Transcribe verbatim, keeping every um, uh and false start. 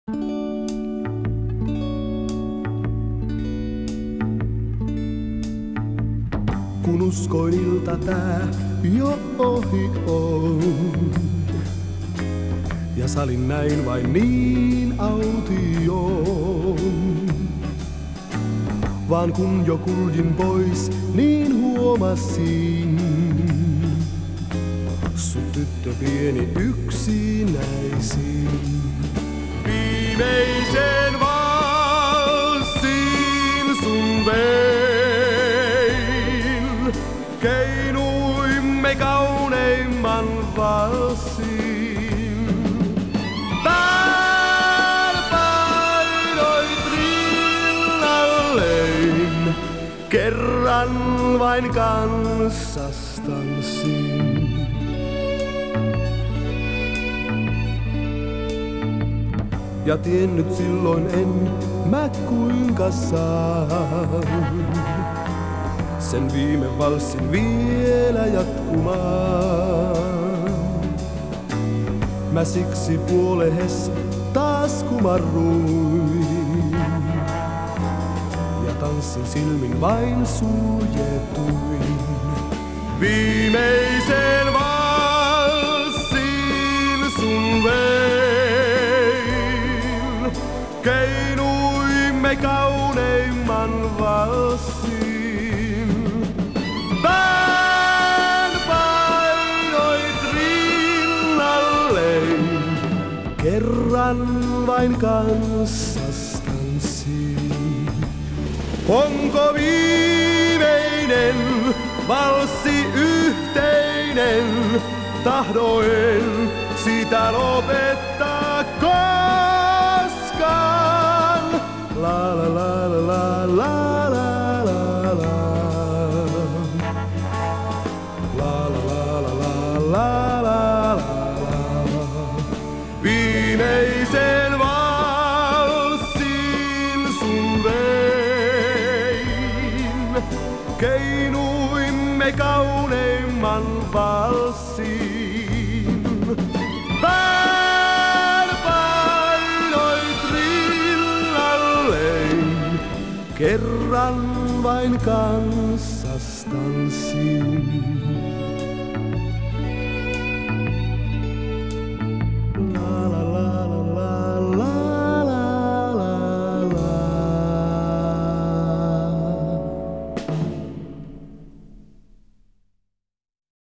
Kun uskoin ilta tää jo ohi on. Ja salin näin vain niin autioon. Vaan kun jo kuljin pois, niin huomasin. Sut tyttö pieni yksinäisin. Viimeisen valssin sun vein. Keinuimme kauneimman valssin. Täällä painoit rinnallein. Kerran vain kanssas tanssin. Ja tiennyt silloin en mä kuinka saan sen viime valssin vielä jatkumaan. Mä siksi puolehes taas kumarruin ja tanssin silmin vain suljetuin. Viimeisen valssin sun vein. Keinuimme kauneimman valssin. Pään painoit rinnallein. Kerran vain kanssas tanssin. Onko viimeinen valssi yhteinen? Tahdoin sitä lopettaa koskaan. La la la la la la la la. La la la la la la la. Viimeisen valssin sun vein. Keinuimme kauneimman valssin. Pään painoit rinnallein. Kerran vain kanssas tanssin.